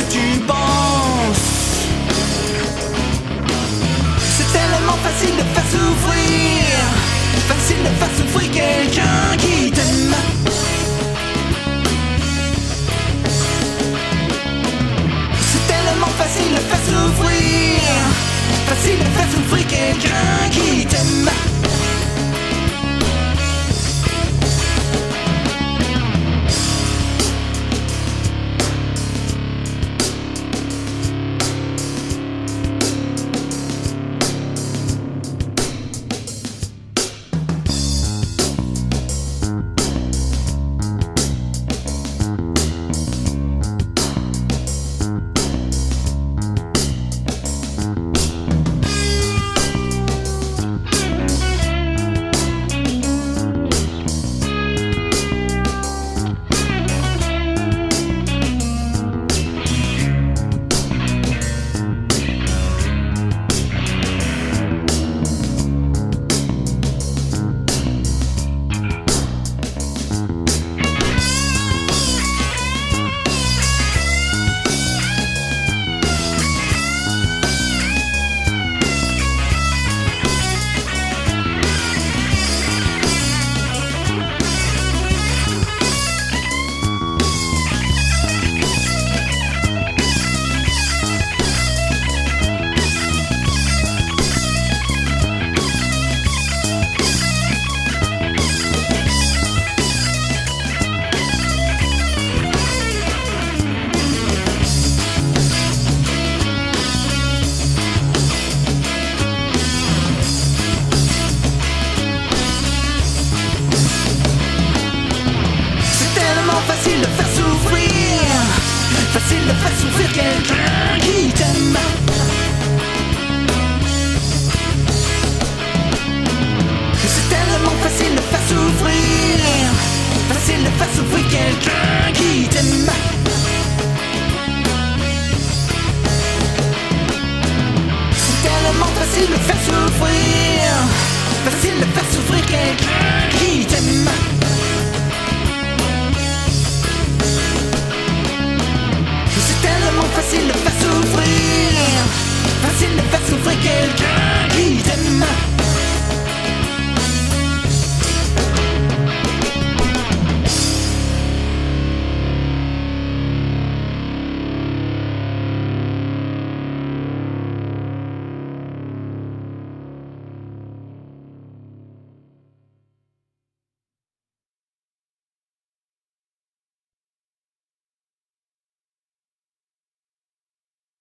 tu penses. C'est tellement facile de faire souffrir, facile de faire souffrir quelqu'un qui t'aime. C'est tellement facile de faire souffrir, facile de faire souffrir quelqu'un qui t'aime. Facile de faire souffrir, facile de faire souffrir quelqu'un qui t'aime. C'est tellement facile de faire souffrir, facile de faire souffrir quelqu'un qui t'aime. C'est tellement facile de faire souffrir, facile de faire souffrir quelqu'un qui t'aime.